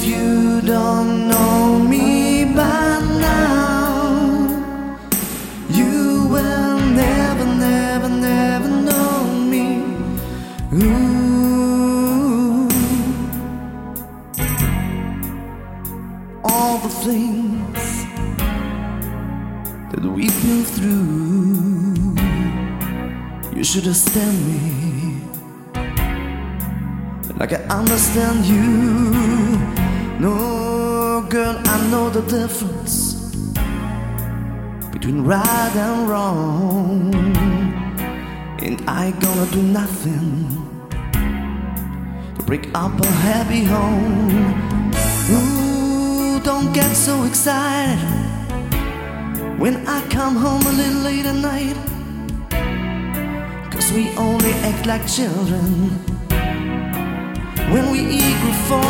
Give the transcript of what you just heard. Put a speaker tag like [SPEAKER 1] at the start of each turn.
[SPEAKER 1] If you don't know me by now, you will never, never, never know me. Ooh. All the things that we've been through, you should understand me like I understand you. No, girl, I know the difference between right and wrong, and I gonna do nothing to break up a happy home. Ooh, don't get so excited when I come home a little late at night, 'cause we only act like children when we eager for